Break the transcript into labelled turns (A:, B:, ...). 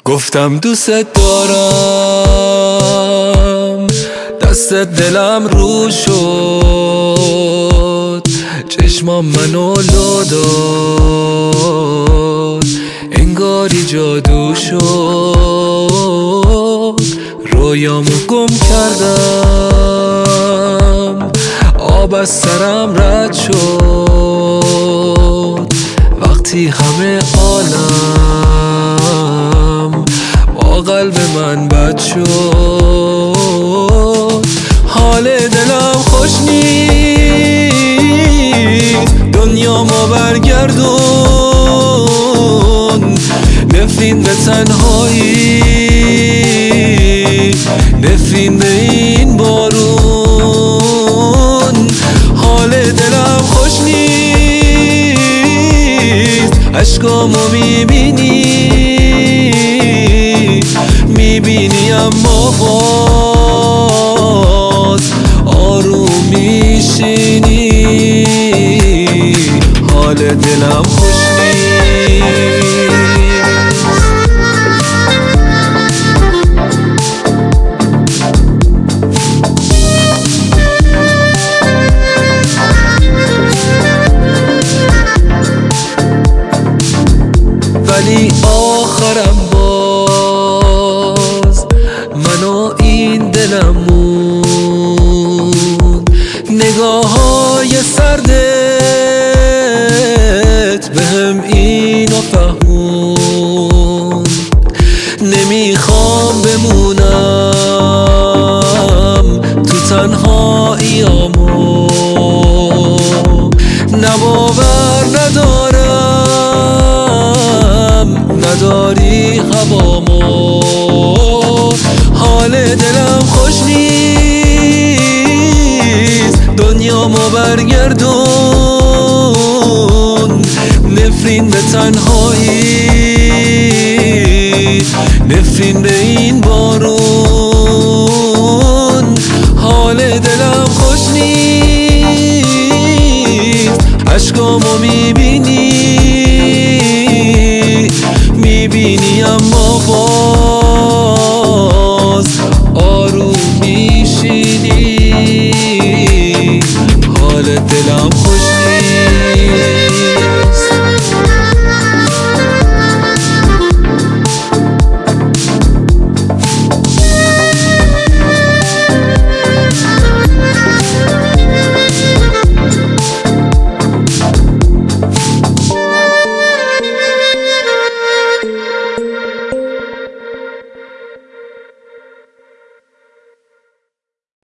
A: گفتم دوست دارم، دست دلم رو شد، چشمام منو لو داد، انگاری جادو شد، رویامو گم کردم، آب از سرم رد شد، وقتی همه عالم با قلب من بد شد. حال دلم خوش نیست، دنیامو برگردون، نفرین به تنهایی، نفرین به این بارون. حال دلم خوش نیست، عشقامو میبینی اما باز آروم میشینی. حال دلم خوش نیست. ولی آخرم باز منو این دلم موند، نگاه های سردت بهم اینو فهموند. نمیخوام بمونم تو تنهاییامو، نه باور ندارم نداری هوامو. حال دلم خوش نیست، دنیامو برگردون، نفرین به تنهایی، نفرین به این بارون. حال دلم خوش نیست، عشقامو میبینی اما